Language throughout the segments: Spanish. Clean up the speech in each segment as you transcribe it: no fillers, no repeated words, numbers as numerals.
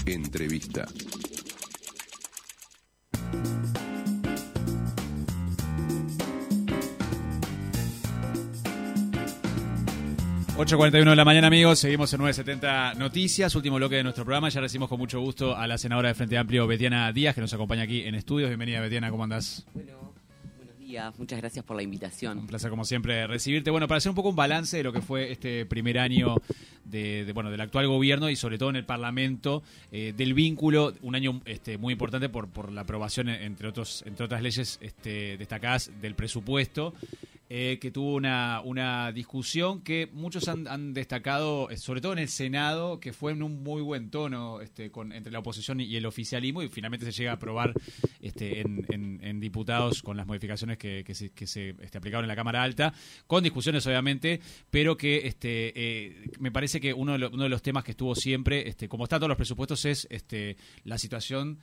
Entrevista. ...8:41 de la mañana, amigos. Seguimos en 970 Noticias, último bloque de nuestro programa. Ya recibimos con mucho gusto a la senadora de Frente Amplio, Betiana Díaz, que nos acompaña aquí en estudios. Bienvenida, Betiana, ¿cómo andás? Bueno, buenos días. Muchas gracias por la invitación. Un placer, como siempre, recibirte. Bueno, para hacer un poco un balance de lo que fue este primer año del actual gobierno y sobre todo en el Parlamento, del vínculo, un año muy importante por la aprobación, entre otras leyes destacadas, del presupuesto. Que tuvo una discusión que muchos han destacado, sobre todo en el Senado, que fue en un muy buen tono entre la oposición y el oficialismo, y finalmente se llega a aprobar en diputados con las modificaciones que se aplicaron en la Cámara Alta, con discusiones obviamente, pero que me parece que uno de los temas que estuvo siempre, como está todos los presupuestos, es la situación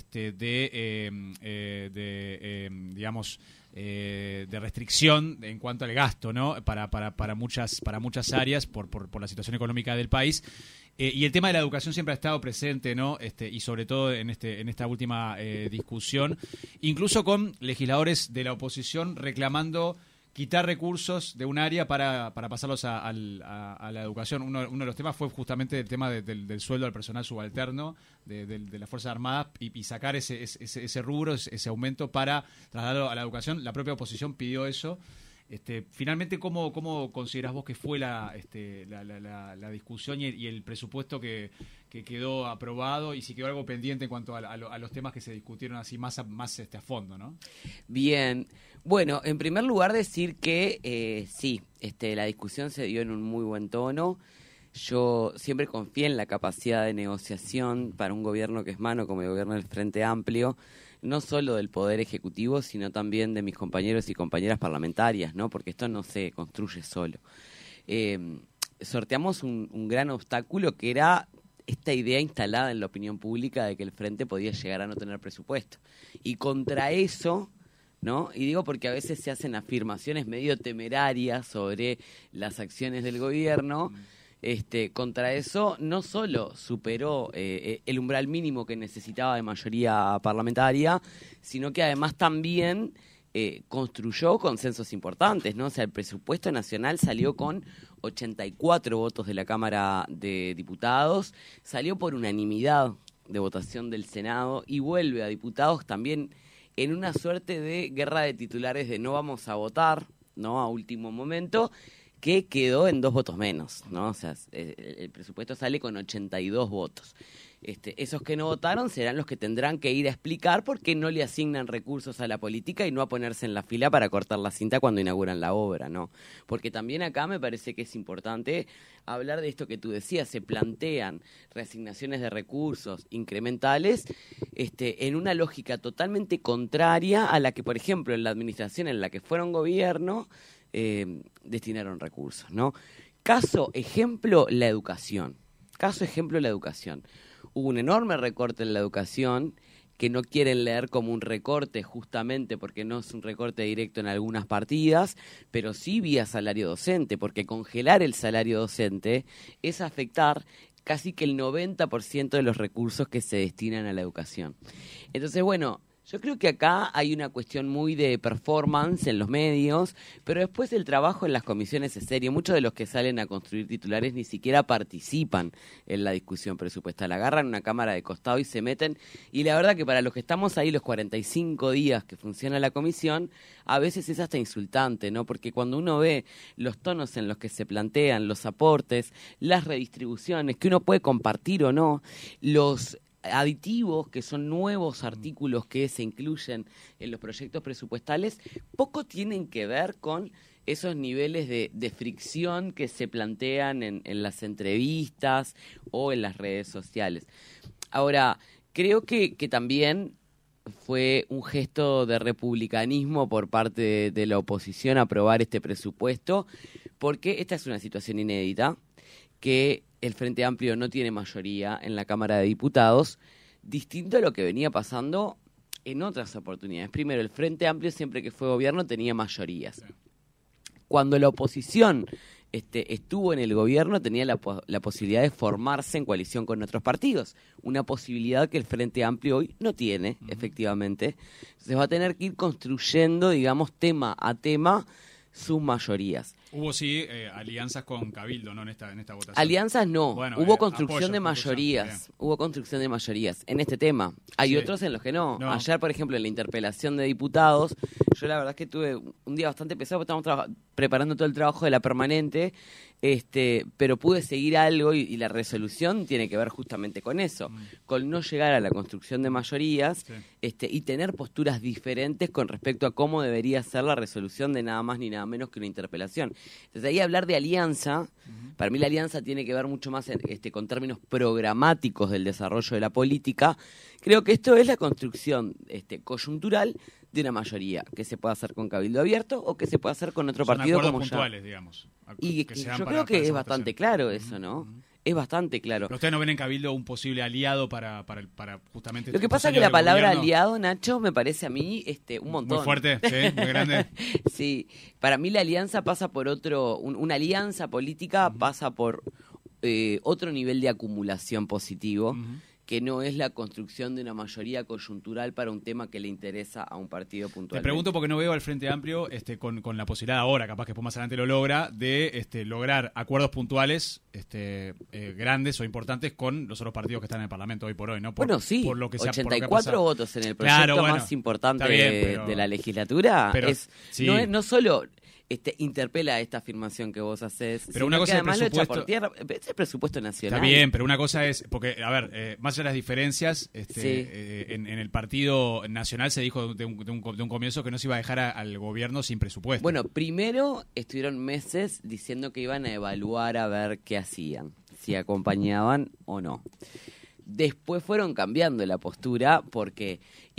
digamos, de restricción en cuanto al gasto, ¿no? Para muchas áreas por la situación económica del país. Y el tema de la educación siempre ha estado presente, ¿no? Y sobre todo en esta última discusión, incluso con legisladores de la oposición reclamando quitar recursos de un área para pasarlos a la educación. Uno de los temas fue justamente el tema del sueldo al personal subalterno de las Fuerzas Armadas y sacar ese rubro, ese aumento para trasladarlo a la educación. La propia oposición pidió eso. Finalmente, ¿cómo considerás vos que fue la discusión y el presupuesto que quedó aprobado, y si quedó algo pendiente en cuanto a los temas que se discutieron así más a fondo, ¿no? Bien. Bueno, en primer lugar decir que sí, la discusión se dio en un muy buen tono. Yo siempre confié en la capacidad de negociación para un gobierno que es mano como el gobierno del Frente Amplio, no solo del Poder Ejecutivo, sino también de mis compañeros y compañeras parlamentarias, ¿no? Porque esto no se construye solo. Sorteamos un gran obstáculo, que era esta idea instalada en la opinión pública de que el Frente podía llegar a no tener presupuesto. Y contra eso, ¿no? Y digo porque a veces se hacen afirmaciones medio temerarias sobre las acciones del gobierno. Contra eso no solo superó el umbral mínimo que necesitaba de mayoría parlamentaria, sino que además también construyó consensos importantes, ¿no? O sea, el presupuesto nacional salió con 84 votos de la Cámara de Diputados, salió por unanimidad de votación del Senado y vuelve a diputados también en una suerte de guerra de titulares de no vamos a votar, ¿no? A último momento, que quedó en 2 votos menos, ¿no? O sea, el presupuesto sale con 82 votos. Esos que no votaron serán los que tendrán que ir a explicar por qué no le asignan recursos a la política y no a ponerse en la fila para cortar la cinta cuando inauguran la obra, ¿no? Porque también acá me parece que es importante hablar de esto que tú decías. Se plantean reasignaciones de recursos incrementales en una lógica totalmente contraria a la que, por ejemplo, en la administración en la que fueron gobierno destinaron recursos, ¿no? Caso ejemplo, la educación. Hubo un enorme recorte en la educación que no quieren leer como un recorte justamente porque no es un recorte directo en algunas partidas, pero sí vía salario docente, porque congelar el salario docente es afectar casi que el 90% de los recursos que se destinan a la educación. Entonces, bueno, yo creo que acá hay una cuestión muy de performance en los medios, pero después el trabajo en las comisiones es serio. Muchos de los que salen a construir titulares ni siquiera participan en la discusión presupuestal. Agarran una cámara de costado y se meten. Y la verdad que para los que estamos ahí los 45 días que funciona la comisión, a veces es hasta insultante, ¿no? Porque cuando uno ve los tonos en los que se plantean los aportes, las redistribuciones, que uno puede compartir o no, los aditivos, que son nuevos artículos que se incluyen en los proyectos presupuestales, poco tienen que ver con esos niveles de fricción que se plantean en las entrevistas o en las redes sociales. Ahora, creo que también fue un gesto de republicanismo por parte de la oposición aprobar este presupuesto, porque esta es una situación inédita, que el Frente Amplio no tiene mayoría en la Cámara de Diputados, distinto a lo que venía pasando en otras oportunidades. Primero, el Frente Amplio siempre que fue gobierno tenía mayorías. Cuando la oposición estuvo en el gobierno tenía la posibilidad de formarse en coalición con otros partidos. Una posibilidad que el Frente Amplio hoy no tiene, efectivamente. Entonces va a tener que ir construyendo, digamos, tema a tema, sus mayorías. Hubo sí alianzas con Cabildo, ¿no? En esta votación. Alianzas no, bueno, hubo construcción apoyo, de mayorías, hubo construcción de mayorías en este tema. Hay otros en los que no. Ayer, por ejemplo, en la interpelación de diputados, yo la verdad es que tuve un día bastante pesado porque estábamos preparando todo el trabajo de la permanente, pero pude seguir algo y la resolución tiene que ver justamente con eso, con no llegar a la construcción de mayorías y tener posturas diferentes con respecto a cómo debería ser la resolución de nada más ni nada menos que una interpelación. Entonces ahí hablar de alianza, para mí la alianza tiene que ver mucho más con términos programáticos del desarrollo de la política. Creo que esto es la construcción coyuntural de una mayoría, que se puede hacer con cabildo abierto o que se puede hacer con otro partido como puntuales, digamos. Y yo creo que es bastante claro eso, ¿no? Es bastante claro. ¿Pero ustedes no ven en Cabildo un posible aliado para justamente... Lo que pasa es que la palabra aliado, Nacho, me parece a mí un montón. Muy fuerte, sí, muy grande. Sí, para mí la alianza pasa por una alianza política pasa por otro nivel de acumulación positivo, que no es la construcción de una mayoría coyuntural para un tema que le interesa a un partido puntual. Te pregunto porque no veo al Frente Amplio con la posibilidad ahora, capaz que después más adelante lo logra, de lograr acuerdos puntuales grandes o importantes con los otros partidos que están en el Parlamento hoy por hoy, ¿no? Bueno, sí, por lo que 84 votos en el proyecto más importante de la legislatura. Sí. No solo... interpela esta afirmación que vos haces, pero una cosa además es el presupuesto, lo echa por tierra, es el presupuesto nacional. Está bien, pero una cosa es, porque, a ver, más allá de las diferencias, en el Partido Nacional se dijo de un comienzo que no se iba a dejar al gobierno sin presupuesto. Bueno, primero estuvieron meses diciendo que iban a evaluar a ver qué hacían, si acompañaban o no. Después fueron cambiando la postura porque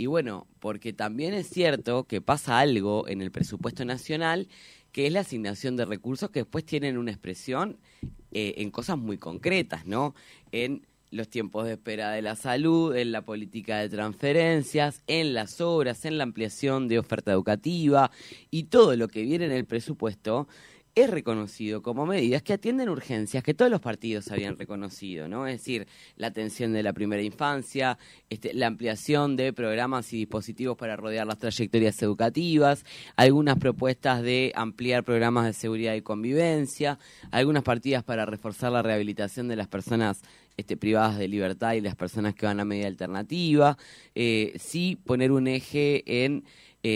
también es cierto que pasa algo en el presupuesto nacional, que es la asignación de recursos que después tienen una expresión en cosas muy concretas, ¿no? En los tiempos de espera de la salud, en la política de transferencias, en las obras, en la ampliación de oferta educativa, y todo lo que viene en el presupuesto es reconocido como medidas que atienden urgencias que todos los partidos habían reconocido, ¿no? Es decir, la atención de la primera infancia, la ampliación de programas y dispositivos para rodear las trayectorias educativas, algunas propuestas de ampliar programas de seguridad y convivencia, algunas partidas para reforzar la rehabilitación de las personas privadas de libertad y las personas que van a media alternativa, sí poner un eje en,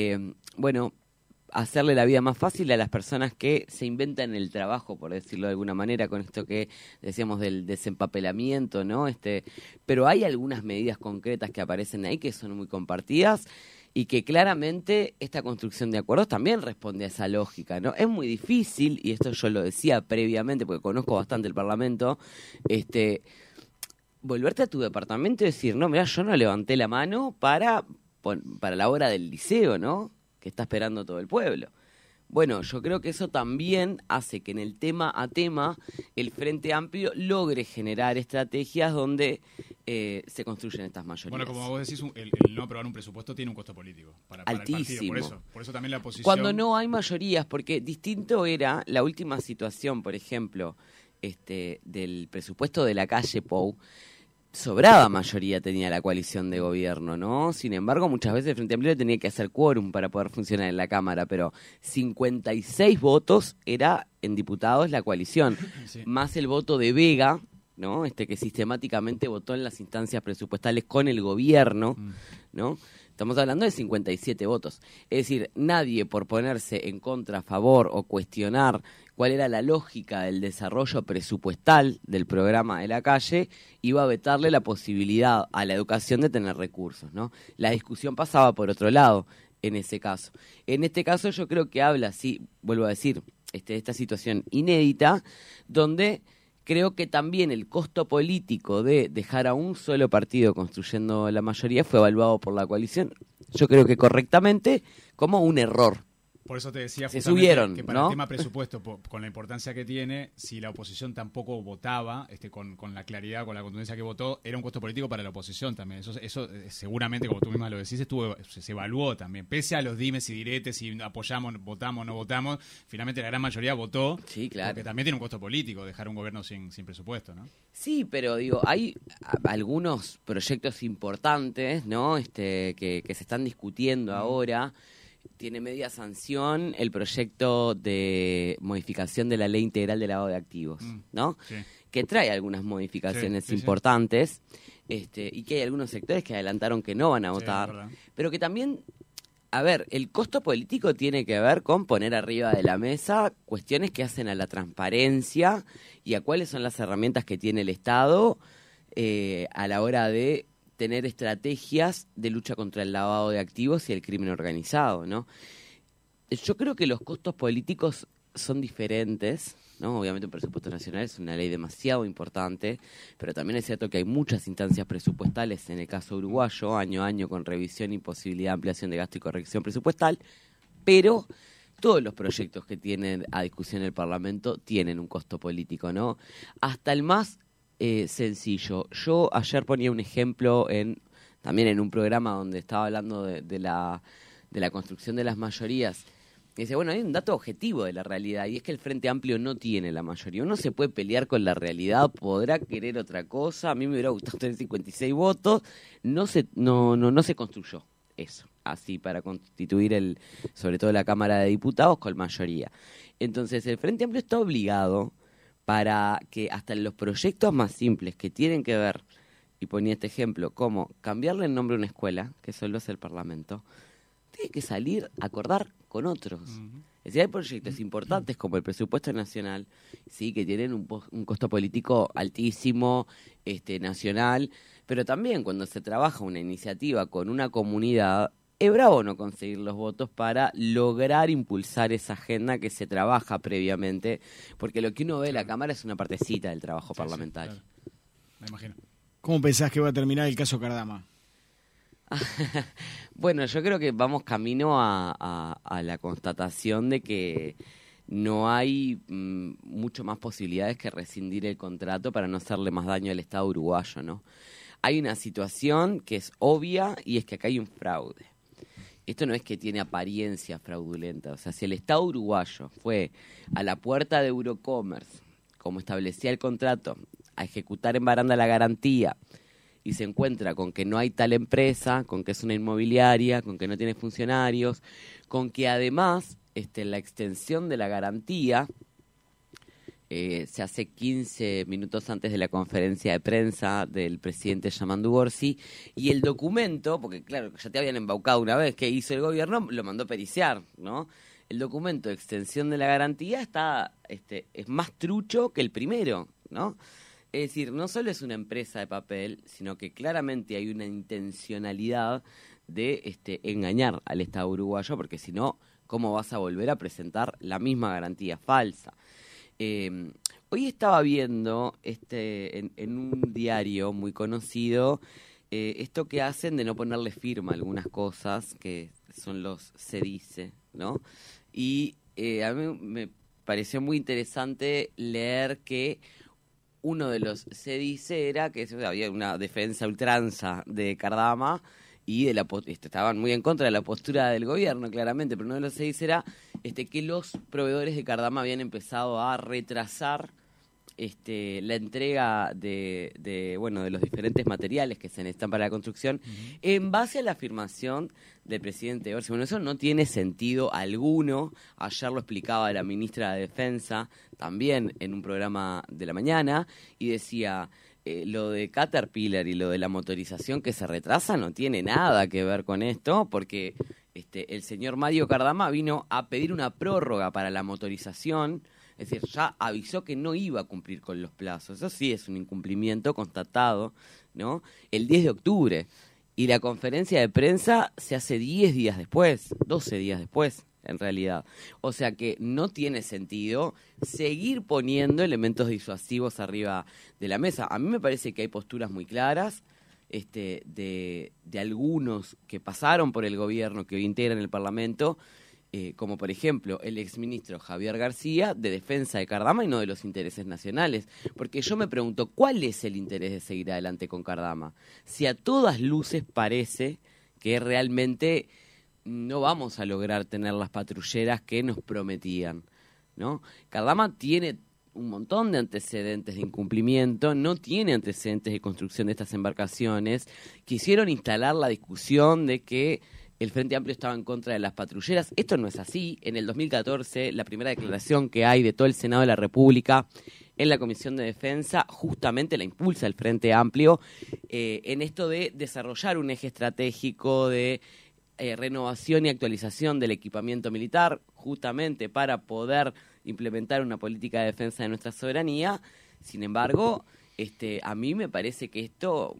hacerle la vida más fácil a las personas que se inventan el trabajo, por decirlo de alguna manera, con esto que decíamos del desempapelamiento, ¿no? Pero hay algunas medidas concretas que aparecen ahí que son muy compartidas y que claramente esta construcción de acuerdos también responde a esa lógica, ¿no? Es muy difícil, y esto yo lo decía previamente porque conozco bastante el Parlamento, volverte a tu departamento y decir, no, mirá, yo no levanté la mano para la hora del liceo, ¿no? Que está esperando todo el pueblo. Bueno, yo creo que eso también hace que en el tema a tema el Frente Amplio logre generar estrategias donde se construyen estas mayorías. Bueno, como vos decís, el no aprobar un presupuesto tiene un costo político para altísimo. El partido. Por eso también la posición... Cuando no hay mayorías, porque distinto era la última situación, por ejemplo, del presupuesto de la calle Pou. Sobrada mayoría tenía la coalición de gobierno, ¿no? Sin embargo, muchas veces el Frente Amplio tenía que hacer quórum para poder funcionar en la Cámara, pero 56 votos era en diputados la coalición, sí. Más el voto de Vega, ¿no? Que sistemáticamente votó en las instancias presupuestales con el gobierno, ¿no? Estamos hablando de 57 votos. Es decir, nadie por ponerse en contra, a favor o cuestionar cuál era la lógica del desarrollo presupuestal del programa de la calle iba a vetarle la posibilidad a la educación de tener recursos, ¿no? La discusión pasaba por otro lado en ese caso. En este caso yo creo que habla, sí, vuelvo a decir, de esta situación inédita donde... Creo que también el costo político de dejar a un solo partido construyendo la mayoría fue evaluado por la coalición, yo creo que correctamente, como un error, Por eso te decía se subieron, que para ¿no? el tema presupuesto, con la importancia que tiene, si la oposición tampoco votaba, con la claridad, con la contundencia que votó, era un costo político para la oposición también. Eso seguramente, como tú misma lo decís, se evaluó también. Pese a los dimes y diretes, si apoyamos, votamos, no votamos, finalmente la gran mayoría votó. Sí, claro. Porque también tiene un costo político dejar un gobierno sin presupuesto, ¿no? Sí, pero digo, hay algunos proyectos importantes, ¿no? Que se están discutiendo ahora. Tiene media sanción el proyecto de modificación de la Ley Integral de Lavado de Activos, ¿no? Sí. Que trae algunas modificaciones Sí. importantes, y que hay algunos sectores que adelantaron que no van a votar, verdad. pero que también, a ver, el costo político tiene que ver con poner arriba de la mesa cuestiones que hacen a la transparencia y a cuáles son las herramientas que tiene el Estado a la hora de tener estrategias de lucha contra el lavado de activos y el crimen organizado, ¿no? Yo creo que los costos políticos son diferentes, ¿no? Obviamente un presupuesto nacional es una ley demasiado importante, pero también es cierto que hay muchas instancias presupuestales en el caso uruguayo, año a año con revisión y posibilidad de ampliación de gasto y corrección presupuestal, pero todos los proyectos que tienen a discusión el Parlamento tienen un costo político, ¿no? Hasta el más sencillo. Yo ayer ponía un ejemplo también en un programa donde estaba hablando de la construcción de las mayorías. Y dice, bueno, hay un dato objetivo de la realidad, y es que el Frente Amplio no tiene la mayoría. Uno se puede pelear con la realidad, podrá querer otra cosa. A mí me hubiera gustado tener 56 votos. No se construyó eso, así, para constituir sobre todo la Cámara de Diputados con mayoría. Entonces, el Frente Amplio está obligado para que hasta en los proyectos más simples que tienen que ver, y ponía este ejemplo, como cambiarle el nombre a una escuela, que solo es el Parlamento, tiene que salir a acordar con otros. Es decir, hay proyectos importantes como el presupuesto nacional, sí, que tienen un costo político altísimo, nacional, pero también cuando se trabaja una iniciativa con una comunidad, es bravo no conseguir los votos para lograr impulsar esa agenda que se trabaja previamente, porque lo que uno ve en la Cámara es una partecita del trabajo parlamentario. Sí, claro. Me imagino. ¿Cómo pensás que va a terminar el caso Cardama? Bueno, yo creo que vamos camino a la constatación de que no hay mucho más posibilidades que rescindir el contrato para no hacerle más daño al Estado uruguayo, ¿no? Hay una situación que es obvia y es que acá hay un fraude. Esto no es que tiene apariencia fraudulenta. O sea, si el Estado uruguayo fue a la puerta de Eurocommerce, como establecía el contrato, a ejecutar en baranda la garantía, y se encuentra con que no hay tal empresa, con que es una inmobiliaria, con que no tiene funcionarios, con que además la extensión de la garantía se hace 15 minutos antes de la conferencia de prensa del presidente Yamandu Gorsi, y el documento, porque claro, ya te habían embaucado una vez, que hizo el gobierno, lo mandó periciar, ¿no? El documento de extensión de la garantía es más trucho que el primero, ¿no? Es decir, no solo es una empresa de papel, sino que claramente hay una intencionalidad de engañar al Estado uruguayo, porque si no, ¿cómo vas a volver a presentar la misma garantía falsa? Hoy estaba viendo en un diario muy conocido esto que hacen de no ponerle firma a algunas cosas, que son los se dice, ¿no? Y a mí me pareció muy interesante leer que uno de los se dice era que había una defensa a ultranza de Cardama y estaban muy en contra de la postura del gobierno, claramente, pero uno de los se dice era que los proveedores de Cardama habían empezado a retrasar la entrega de los diferentes materiales que se necesitan para la construcción, en base a la afirmación del presidente Orsi. Bueno, eso no tiene sentido alguno. Ayer lo explicaba la ministra de Defensa también en un programa de la mañana, y decía, lo de Caterpillar y lo de la motorización que se retrasa no tiene nada que ver con esto, porque el señor Mario Cardama vino a pedir una prórroga para la motorización. Es decir, ya avisó que no iba a cumplir con los plazos. Eso sí es un incumplimiento constatado, ¿no? El 10 de octubre. Y la conferencia de prensa se hace 10 días después, 12 días después, en realidad. O sea que no tiene sentido seguir poniendo elementos disuasivos arriba de la mesa. A mí me parece que hay posturas muy claras de algunos que pasaron por el gobierno, que hoy integran el Parlamento, como por ejemplo el exministro Javier García, de defensa de Cardama y no de los intereses nacionales. Porque yo me pregunto, ¿cuál es el interés de seguir adelante con Cardama? Si a todas luces parece que realmente no vamos a lograr tener las patrulleras que nos prometían, ¿no? Cardama tiene un montón de antecedentes de incumplimiento, no tiene antecedentes de construcción de estas embarcaciones. Quisieron instalar la discusión de que el Frente Amplio estaba en contra de las patrulleras. Esto no es así. En el 2014, la primera declaración que hay de todo el Senado de la República en la Comisión de Defensa, justamente la impulsa el Frente Amplio en esto de desarrollar un eje estratégico de renovación y actualización del equipamiento militar, justamente para poder implementar una política de defensa de nuestra soberanía. Sin embargo, a mí me parece que esto,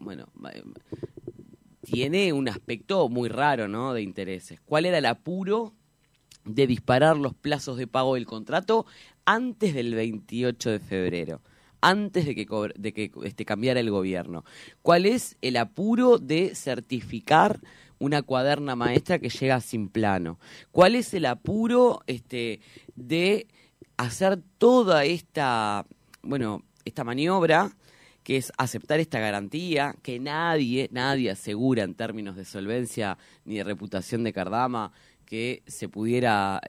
tiene un aspecto muy raro, ¿no?, de intereses. ¿Cuál era el apuro de disparar los plazos de pago del contrato antes del 28 de febrero? Antes de que cambiara el gobierno. ¿Cuál es el apuro de certificar una cuaderna maestra que llega sin plano? ¿Cuál es el apuro de hacer toda esta maniobra, que es aceptar esta garantía que nadie asegura en términos de solvencia ni de reputación de Cardama que se pudiera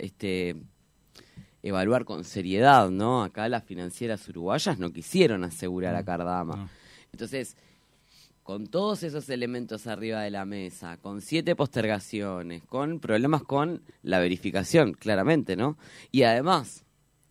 evaluar con seriedad, ¿no? Acá las financieras uruguayas no quisieron asegurar a Cardama. No. Entonces, con todos esos elementos arriba de la mesa, con 7 postergaciones, con problemas con la verificación, claramente, ¿no? Y además,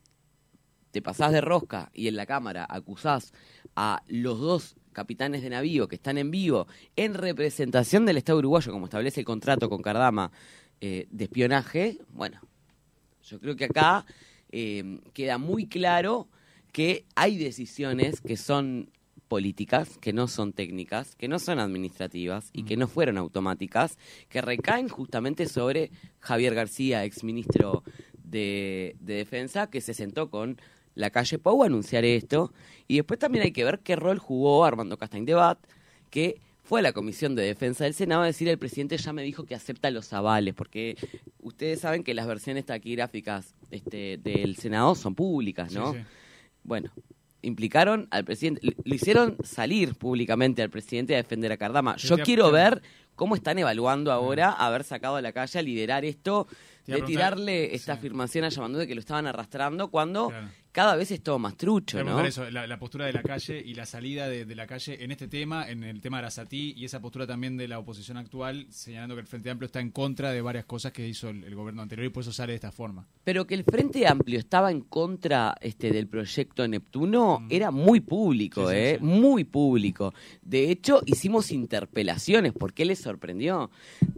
te pasás de rosca y en la Cámara acusás a los 2 capitanes de navío que están en vivo en representación del Estado uruguayo, como establece el contrato con Cardama, de espionaje. Bueno, yo creo que acá queda muy claro que hay decisiones que son políticas, que no son técnicas, que no son administrativas y que no fueron automáticas, que recaen justamente sobre Javier García, exministro de Defensa, que se sentó con Lacalle Pou a anunciar esto. Y después también hay que ver qué rol jugó Armando Castaing-Debat, que fue a la Comisión de Defensa del Senado a decir: el presidente ya me dijo que acepta los avales, porque ustedes saben que las versiones taquigráficas del Senado son públicas, ¿no? Sí, sí. Bueno, implicaron al presidente, le hicieron salir públicamente al presidente a defender a Cardama. Yo quiero ver cómo están evaluando ahora haber sacado a la calle a liderar esto, de tirarle esta afirmación a Yamandu de que lo estaban arrastrando cuando cada vez es todo más trucho, ¿no? Eso, la postura de la calle y la salida de la calle en este tema, en el tema de Arasatí, y esa postura también de la oposición actual, señalando que el Frente Amplio está en contra de varias cosas que hizo el gobierno anterior y por eso sale de esta forma. Pero que el Frente Amplio estaba en contra del proyecto Neptuno era muy público, sí. Muy público. De hecho, hicimos interpelaciones porque les sorprendió.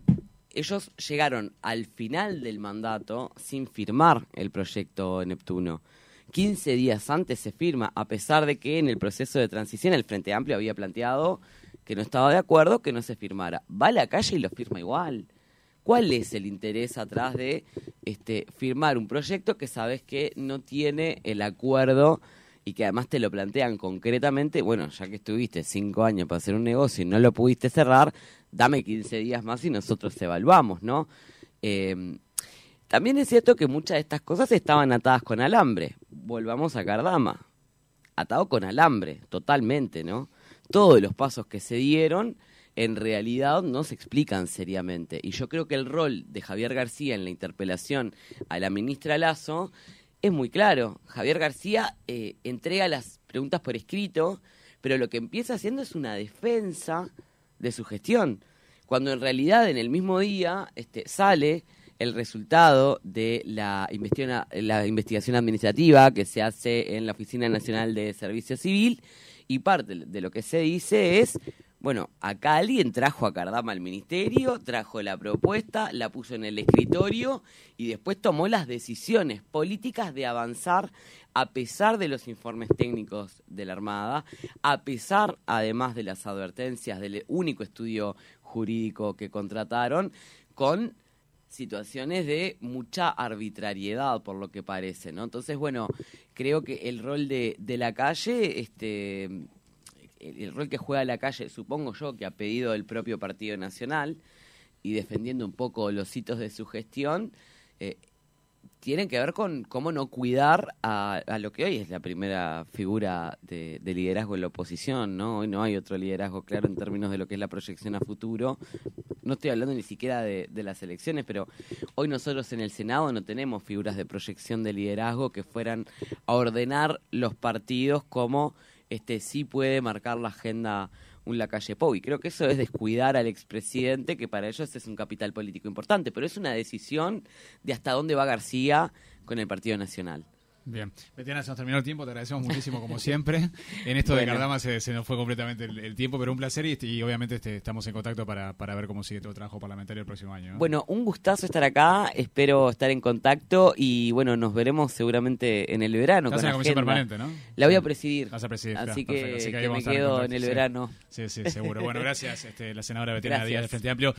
Ellos llegaron al final del mandato sin firmar el proyecto Neptuno. 15 días antes se firma, a pesar de que en el proceso de transición el Frente Amplio había planteado que no estaba de acuerdo que no se firmara. Va a la calle y lo firma igual. ¿Cuál es el interés atrás de firmar un proyecto que sabes que no tiene el acuerdo y que además te lo plantean concretamente? Bueno, ya que estuviste 5 años para hacer un negocio y no lo pudiste cerrar, dame 15 días más y nosotros evaluamos, ¿no? También es cierto que muchas de estas cosas estaban atadas con alambre. Volvamos a Cardama. Atado con alambre, totalmente, ¿no? Todos los pasos que se dieron en realidad no se explican seriamente. Y yo creo que el rol de Javier García en la interpelación a la ministra Lasso es muy claro. Javier García entrega las preguntas por escrito, pero lo que empieza haciendo es una defensa de su gestión, cuando en realidad en el mismo día sale el resultado de la investigación administrativa que se hace en la Oficina Nacional de Servicio Civil, y parte de lo que se dice es: bueno, acá alguien trajo a Cardama al ministerio, trajo la propuesta, la puso en el escritorio y después tomó las decisiones políticas de avanzar a pesar de los informes técnicos de la Armada, a pesar además de las advertencias del único estudio jurídico que contrataron, con situaciones de mucha arbitrariedad, por lo que parece, ¿no? Entonces, bueno, creo que el rol de la calle, el rol que juega la calle, supongo yo que ha pedido el propio Partido Nacional, y defendiendo un poco los hitos de su gestión, tienen que ver con cómo no cuidar a lo que hoy es la primera figura de liderazgo en la oposición, ¿no? Hoy no hay otro liderazgo claro en términos de lo que es la proyección a futuro. No estoy hablando ni siquiera de las elecciones, pero hoy nosotros en el Senado no tenemos figuras de proyección de liderazgo que fueran a ordenar los partidos como sí puede marcar la agenda un Lacalle Pou, y creo que eso es descuidar al expresidente, que para ellos es un capital político importante, pero es una decisión de hasta dónde va García con el Partido Nacional. Bien, Betiana, se nos terminó el tiempo, te agradecemos muchísimo como siempre. En esto de Cardama se nos fue completamente el tiempo, pero un placer y obviamente estamos en contacto para ver cómo sigue todo el trabajo parlamentario el próximo año, ¿no? Bueno, un gustazo estar acá, espero estar en contacto y bueno, nos veremos seguramente en el verano. Estás con en la comisión agenda. permanente, ¿no? La voy a presidir. Vas a presidir, así claro, que, así que me quedo en el verano. Sí, seguro. Bueno, gracias, la senadora Betiana Díaz del Frente Amplio.